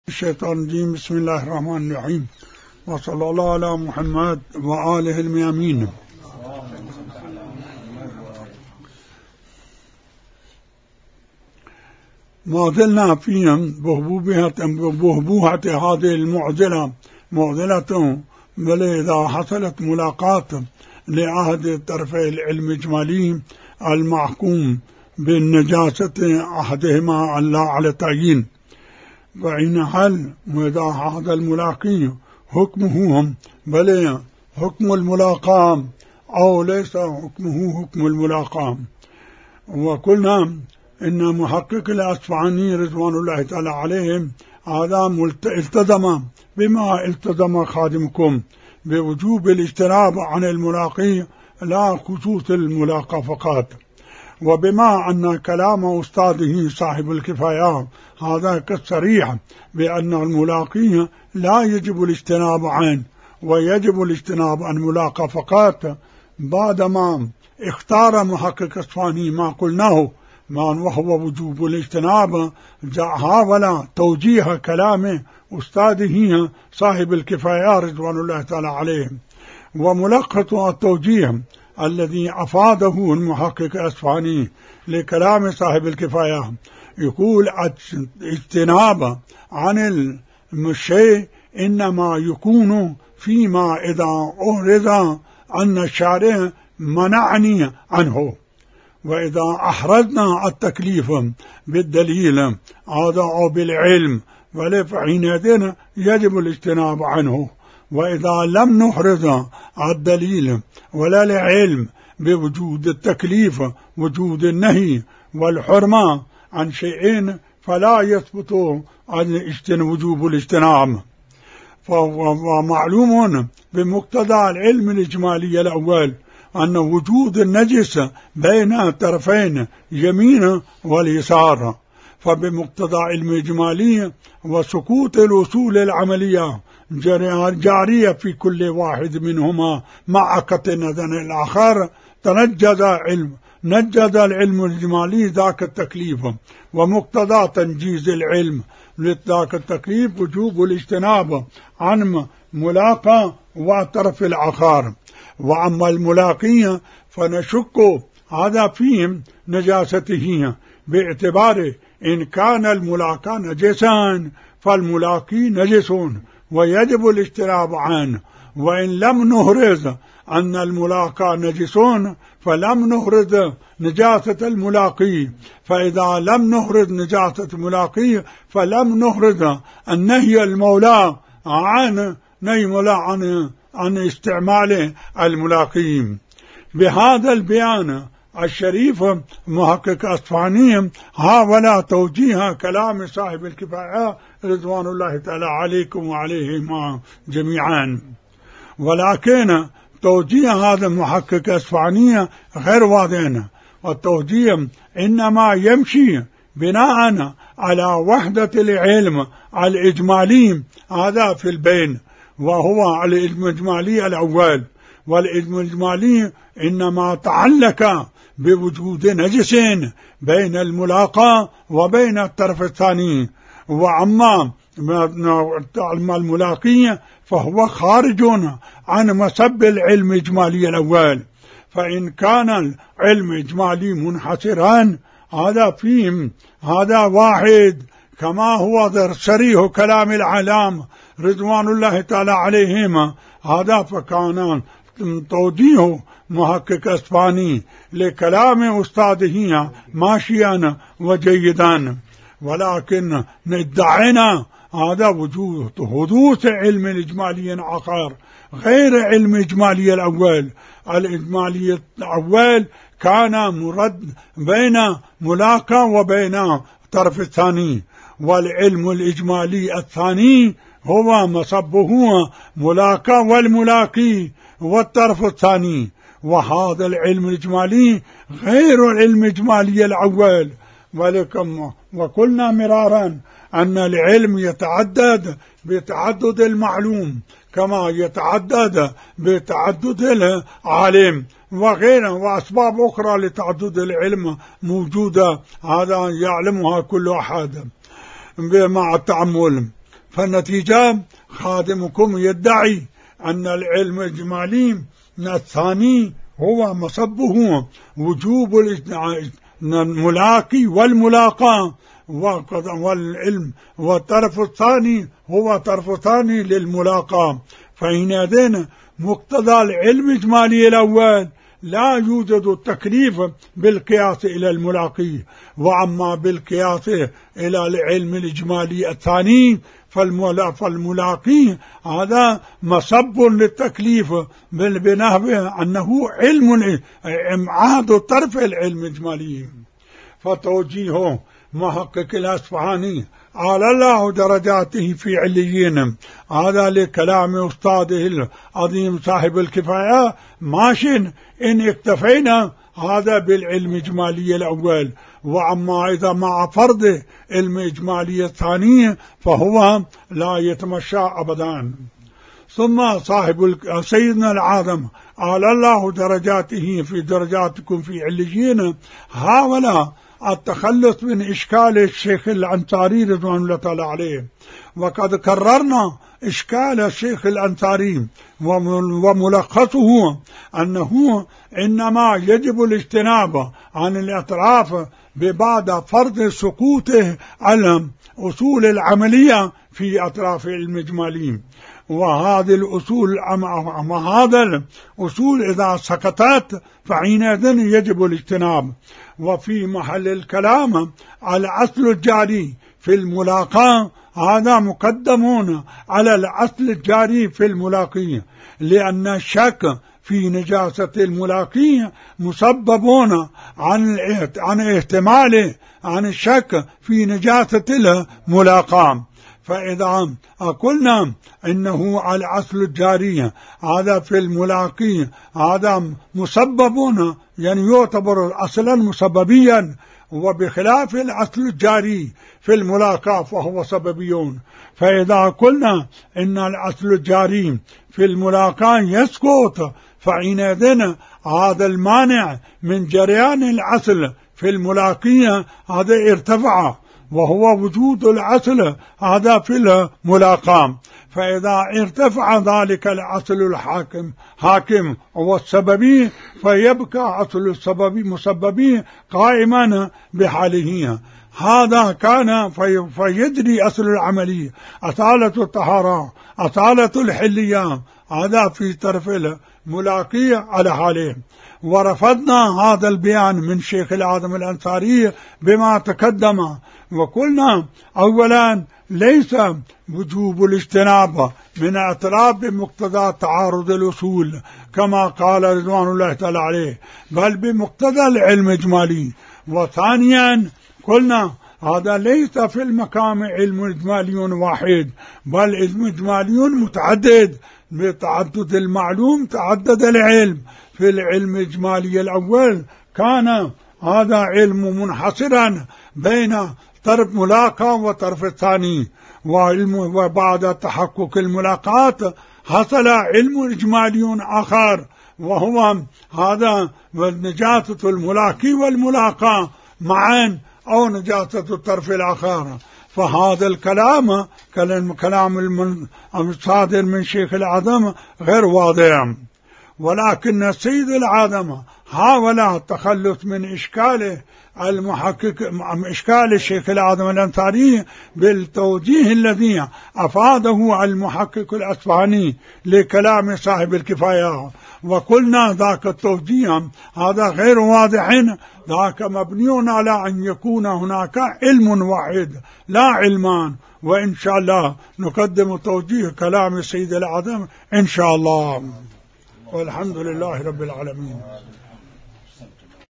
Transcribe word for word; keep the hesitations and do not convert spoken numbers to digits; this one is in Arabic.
الشيطان الرجيم. بسم الله الرحمن الرحيم، وصلى الله على محمد وآله الميامين. ما زلنا فيهم بهبوهة هذه المعضلة معضلة، بل إذا حصلت ملاقاة لأحد طرفي العلم الإجمالي المحكوم بالنجاسة أحدهما لا على تعيين، فإن حل وإذا هذا الملاقي حكمه بل حكم الملاقاة أو ليس حكمه حكم الملاقاة. وقلنا إن محقق الأصفهاني رضوان الله تعالى عليهم هذا التزم بما التزم خادمكم بوجوب الاجتناب عن الملاقي لا خصوص الملاقاة فقط، وبما أن كلام أستاذه صاحب الكفاية هذا كالصريح بأن الملاقي لا يجب الاجتناب عنه ويجب الاجتناب عن الملاقاة فقط، بعدما اختار محقق الأصفهاني ما قلناه ما وهو وجوب الاجتناب، حاول توجيه كلام أستاذه صاحب الكفاية رضوان الله تعالى عليهم. وملخص التوجيه الذي أفاده المحقق الأصفهاني لكلام صاحب الكفاية يقول اجتناب عن الشيء إنما يكون فيما إذا أهرز أن الشارع منعني عنه، وإذا أحرزنا التكليف بالدليل هذا أو بالعلم فحينئذ يجب الاجتناب عنه، وإذا لم نحرز الدليل ولا العلم بوجود التكليف وجود النهي والحرمة عن شيئين فلا يثبت عن وجوب الاجتناب. ومعلوم بمقتضى العلم الإجمالي الأول أن وجود النجس بين طرفين يمين واليسار، فبمقتضى علم إجمالي وسقوط الوصول العملية جارية في كل واحد منهما مع قطع نظر الآخر تنجز علم نجز العلم الإجمالي ذاك التكليف، ومقتضى تنجيز العلم لذاك التكليف وجوب الاجتناب عن ملاقى والطرف الآخر. وأما الملاقي فنشك هذا فيهم نجاسته باعتبار إن كان الملاقى نجسا فالملاقي نجس ويجب الاجتناب عنه، وإن لم نهرز أن الملاقى نجسون فلم نهرز نجاسة الملاقي، فإذا لم نهرز نجاسة الملاقي فلم نهرز النهي المولى عن نهي مولى عن عن استعمال الملاقي. بهذا البيان الشريف محقق أصفهاني حاول توجيه كلام صاحب الكفاية رضوان الله تعالى عليكم وعليهما جميعا، ولكن توجيه هذا المحقق أصفهاني غير واضح، والتوجيه إنما يمشي بناء على وحدة العلم الإجمالي هذا في البين، وهو العلم الإجمالي الأول، والعلم الإجمالي إنما تعلق بوجود نجس بين الملاقى وبين الطرف الثاني، وأما الملاقي فهو خارج عن مسب العلم الإجمالي الأول. فإن كان العلم الإجمالي منحصرا هذا فيهم هذا واحد كما هو صريح كلام العلام رضوان الله تعالى عليهما هذا، فكان توجيه محقق أصفهاني لكلام أستاذه ماشيا وجيدا، ولكن ندعينا هذا وجود حدوث علم إجمالي آخر غير علم إجمالي الأول. الإجمالي الأول كان مرد بين ملاقى وبين طرف الثاني، والعلم الإجمالي الثاني هو مصبه ملاقى والملاقي والطرف الثاني، وهذا العلم الإجمالي غير العلم الإجمالي الأول. ولكم وقلنا مرارا أن العلم يتعدد بتعدد المعلوم كما يتعدد بتعدد العالم وغيره، وأسباب أخرى لتعدد العلم موجودة هذا يعلمها كل أحد مع التأمل. فالنتيجة خادمكم يدعي أن العلم الإجمالي الثاني هو مصبه وجوب الملاقي والملاقاة والعلم، والطرف الثاني هو طرف ثاني للملاقاة. فحينئذ مقتضى العلم الإجمالي الأول لا يوجد التكليف بالقياس إلى الملاقي، وأما بالقياس إلى العلم الإجمالي الثاني فالملاقي هذا مصب للتكليف بنحو أنه علم إمعاد طرف العلم الإجمالي. فتوجيه محقق الأصفهاني على الله درجاته في عليين هذا لكلام أستاذه العظيم صاحب الكفاية ماشٍ إن اكتفينا هذا بالعلم الإجمالي الأول، وأما إذا مع فرض علم إجمالي الثاني فهو لا يتمشى أبدا. ثم صاحب سيدنا العظم على الله درجاته في درجاتكم في عليين حاول التخلص من إشكال الشيخ الأنصاري رضوان الله تعالى عليه، وقد كررنا إشكال الشيخ الأنصاري وملخصه أنه إنما يجب الاجتناب عن الاعتراف ببعد فرض سقوطه على أصول العملية في أطراف المجمالين، وهذه الأصول هذا الأصول إذا سقطت فحينئذ يجب الاجتناب. وفي محل الكلام على الأصل الجاري في الملاقاة هذا مقدمون على الأصل الجاري في الملاقي، لأن الشك في نجاسة الملاقي مسببون عن عن احتمال عن الشك في نجاسة الملاقاة. فإذا قلنا إنه على الأصل الجاري هذا في الملاقي هذا مسببون، يعني يعتبر أصلا مسببيا، وبخلاف الأصل الجاري في الملاقاة فهو سببيون. فإذا قلنا إن الأصل الجاري في الملاقاة يسقط فحينئذ هذا المانع من جريان الأصل في الملاقية هذا ارتفع، وهو وجود الأصل هذا في الملاقاة. فإذا ارتفع ذلك الأصل الحاكم حاكم والسببي فيبقى أصل السببي مسببي قائما بحاله. هذا كان في فيجري أصل العملية أصالة الطهارة أصالة الحلية هذا في طرف الملاقية على حاله. ورفضنا هذا البيان من شيخ العظم الأنصاري بما تقدم، وقلنا أولا ليس وجوب الاجتناب من اعتراف بمقتضى تعارض الأصول كما قال رضوان الله تعالى عليه، بل بمقتضى العلم الإجمالي. وثانيا قلنا هذا ليس في المقام علم إجمالي واحد، بل علم إجمالي متعدد، بتعدد المعلوم تعدد العلم. في العلم الإجمالي الأول كان هذا علم منحصرا بين طرف ملاقاة وطرف الثاني، وبعد تحقق الملاقات حصل علم إجمالي آخر وهو هذا نجاسة الملاقي والملاقاة معا أو نجاسة الطرف الآخر. فهذا الكلام كلام الصادر من شيخ العظم غير واضح، ولكن السيد العظم حاول التخلص من إشكاله المحقق إشكال الشيخ العظم الأنصاري بالتوجيه الذي أفاده المحقق الأصفهاني لكلام صاحب الكفاية. وقلنا ذاك التوجيه هذا غير واضح، ذاك مبني على أن يكون هناك علم واحد لا علمان. وإن شاء الله نقدم توجيه كلام السيد العظم إن شاء الله، والحمد لله رب العالمين.